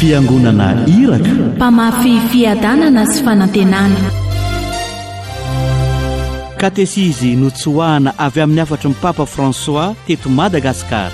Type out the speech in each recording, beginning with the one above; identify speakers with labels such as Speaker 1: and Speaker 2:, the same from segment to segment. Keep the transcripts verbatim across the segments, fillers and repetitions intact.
Speaker 1: fiangonana iraka,
Speaker 2: mpamafy fiadanana sy fanantenana.
Speaker 1: katesizy notsoahana avy amin'ny afatry ny Papa François teto Madagasikara.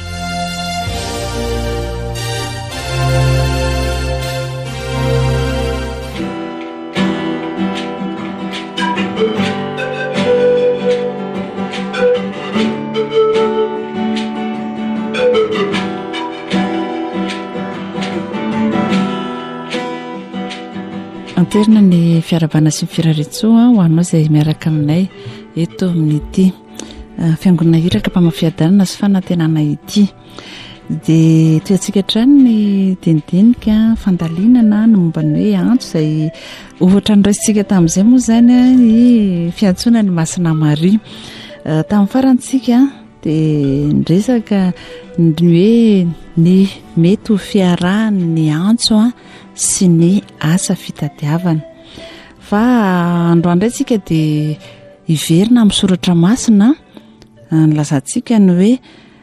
Speaker 3: Anterina ny fiarabana sy ny firaretsoa ho anao izay miaraka aminay eto amin'ity fiangonana iraka mpamafiadanana sy fanantenana ity. Dia toantsika hatrany ny dinidinika fandalinana ny momba ny hoe antso izay ohatra ny raisitsika tamin'izay moa izany ny fiantsoana ny Masina Maria. Tamin'ny farantsika dia niresaka ny hoe ny mety ho fiarahany ny antso sy ny asa fitadiavana. Fa androany raitsika dia iverina amin'ny soratra masina nilazantsika ny hoe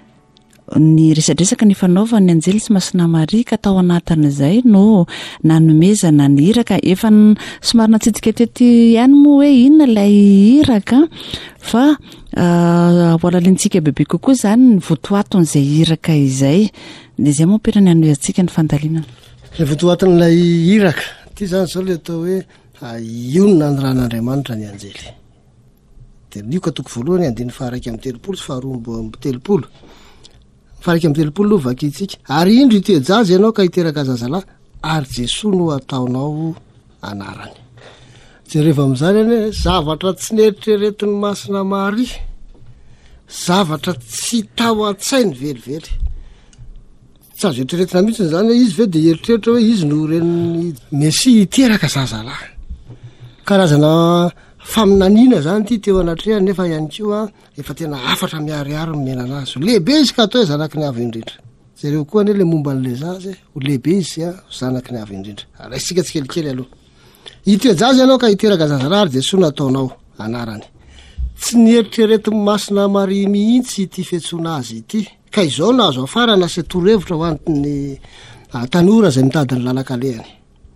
Speaker 3: ny resadresaka ny fanaovany anjely sy Masina Maria ka tao anatin'izay no nanomezana ny iraka. Efa somary natsidika teto ihany moa hoe inona ilay iraka, fa voalalintsika bebe kokoa izany ny votoaton'izay iraka izay. Dia izay moa pirany anoy antsika ny fandalinana.
Speaker 4: Ny votoaton'ilay iraka ty zany zao le atao hoe ionona ny ran'Andriamanitra ny anjely. Dia nio katoko voalohany andiny faharaiky amin'ny telopolo sy faharoa amin'ny telopolo. Faharaiky amin'ny telopolo aloha vakitsika. Ary indro ity jazy ianao ka hiteraka zazalahy ary Jesoa no ataonao anarany. Jereva amin'izany ane zavatra tsy neritreretin'ny Masina Maria, zavatra tsy tao an-tsainy velively. Tsy azo eritreretina mihitsy zany izy ve dia eritreritra hoe izy no ren'ny Mesia hiteraka zazalahy. Karazana faminaniana zany ty teo anatrehany, nefa ihany koa efa tena afatra miariary ny menana azy. Lehibe izy ka atao hoe zanaky ny avy indrindra. Zareo koa ane le momba n'le zazy ho lehibe izy a zanaky ny avy indrindra. Raisika tsikelikely aloha. Ity jazy ianao ka hiteraka zazalahy ary Jesoa nataonao anarany. Tsy nieritreretin'ny Masina Maria mihitsy ity fiantsoana azy ity. Ka izao na azo afara na sy torohevitra ho an'ny tanora izay mitady ny lalan-kalehany.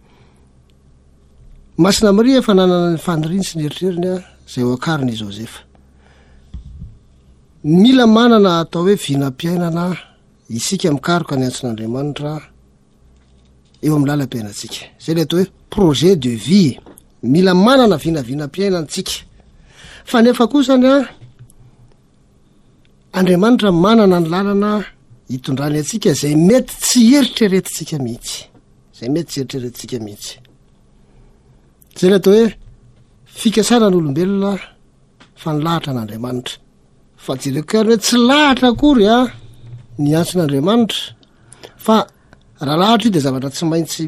Speaker 4: Masina Maria efa nanana ny faniriany sy ny eritreriny izay ho akarin'i Josefa. Mila manana atao hoe vinam-piainana isika mikaroka ny antson'Andriamanitra eo amin'ny lalam-piainantsika. Izay le atao hoe projet de vie. Mila manana vinavinam-piainantsika. Fa nefa kosany a Andriamanitra manana ny lalana hitondrany antsika izay mety tsy eritreretintsika mihitsy. Izay mety tsy eritreretintsika mihitsy. Izay le atao hoe fikasana n'olombelona fa ny lahatra n'Andriamanitra. Fa jereko hoe tsy lahatra akory a ny antson'Andriamanitra, fa raha lahatra io dia zavatra tsy maintsy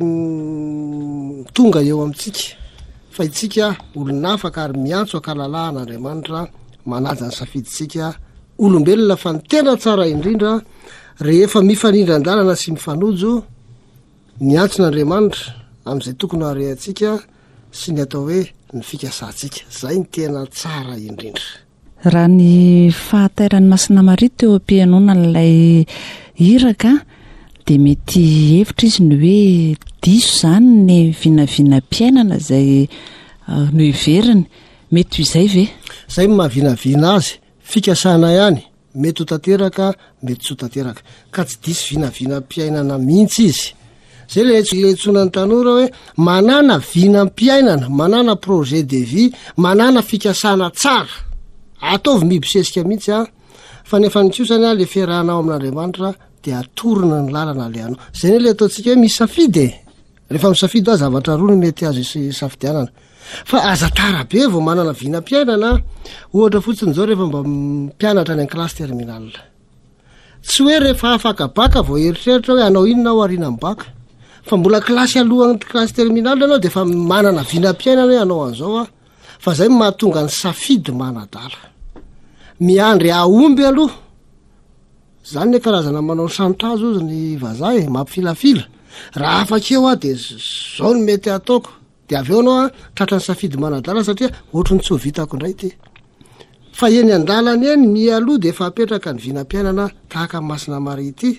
Speaker 4: tonga eo amintsika. Fa itsika olon'afaka ary miantso ankalalàn'Andriamanitra manaja ny safiditsika olombelona fa ny tena tsara indrindra rehefa mifanindran-dalana sy mifanojo ny antson'Andriamanitra amin'izay tokony harehantsika sy ny atao hoe ny fikasantsika. Zay ny tena tsara indrindra.
Speaker 3: Raha ny fahatairan'ny Masina Maria teo am-pihainoana n'ilay iraka dia mety hevitra izy ny hoe diso izany ny vinavinam-piainana izay no iveriny. Mety izay ve?
Speaker 4: Zay mahavinavina azy. Fikasana ihany, mety ho tanteraka, mety tsy ho tanteraka. Ka tsy diso vinavinam-piainana mihitsy izy. Zay le etsona ny tanora hoe manana vinam-piainana, manana projet de vie, manana fikasana tsara. Ataovy mibosesika mihitsy a, fa nefa ny kosany a le fiarahanao amin'Andriamanitra dia atorina ny lalana alehanao. Zay le ataontsika hoe misafidy. Rehefa misafidy a zavatra roa no mety azo isafidianana. Fa aza tara be vao manana vinam-piainana, ohatra fotsiny zao rehefa mba mpianatra any an-kilasy terminal. Tsy hoe rehefa afaka baka vao eritreritra hoe anao inona ao ariana amin'ny baka. Fa mbola kilasy alohan'ny kilasy terminal ianao dia efa manana vinam-piainana hoe anao an'izao a. Fa zay mahatonga ny safidy manadala. Miandry aomby aloha. Zany ny karazana manao chantage ozy ny vazaha e, mampifilafila. Raha afakeo a dia zao ny mety ataoko. Dia avy eo anao a tratra ny safidy manadala satria ohatry ny tsy ho vitako indray ty. Fa eny an-dalana eny mialoha dia efa apetraka ny vinam-piainana tahaka Masina Maria ity.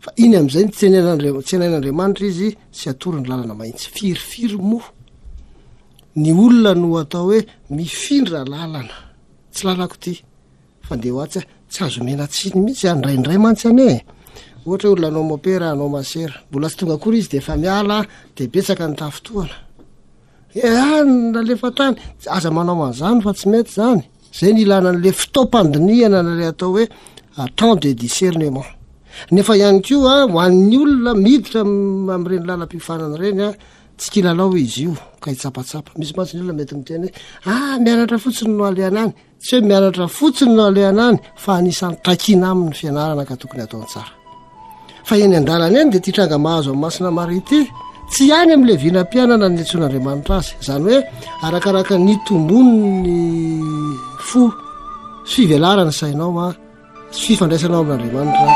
Speaker 4: fa iny am'izay ny tsenenandr- tsenain'andriamanitra izy sy atory ny lalana mahitsy firifiry mo ny olona no atao hoe mifindra lalana tsy lalako ty fa nde hoatsy tsy azo mena tsiny mihitsy andraindray mantsy ane ohatra olona anao mopera anao masera mbola tsy tonga kory izy de efa miala de betsaka ny tafotoana e nalefa tany aza manao an'izany fa tsy mety zany zay ny ilana n'le fitaopandiniana nale atao hoe temps de discernement nefa ihany ko a ho an'ny olona miditra am'ireny lalam-pifanana reny a tsy kilalao izy io ka hitsapatsapa misy matsy ny olona mety miteny hoe ah mianatra fotsiny no aleana any tsy hoe mianatra fotsiny no aleana any fa anisan'ny takina amin'ny fianarana ka tokony ataony tsara fa eny an-dalana eny de ty tranga mahazo amin'ny masina mary ity tsy any am'le vinam-pianana ny letson'andriamanitra azy zany hoe arakaraka ny tombony ny fo fivelarany sainao a sy fifandraisanao amin'andriamanitra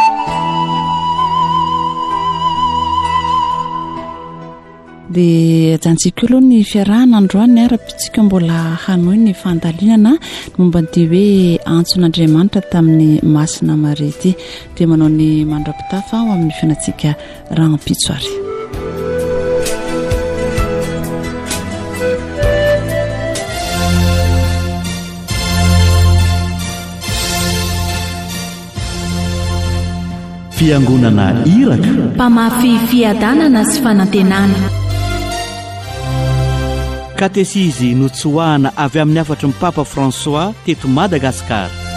Speaker 3: de ajantsika aloha ny fiarahana androany ara-pitsika mbola hanoy ny fandalinana momba nty hoe antson'andriamanitra tamin'ny masina mare ity de manao ny mandrapitafa ho amin'ny fianatsika ranompitsoary
Speaker 1: fiangonana iraka
Speaker 2: mpamafy fiadanana sy fanantenana
Speaker 1: katesizy notsoahana avy amin'ny afatry ny papa François teto Madagasikara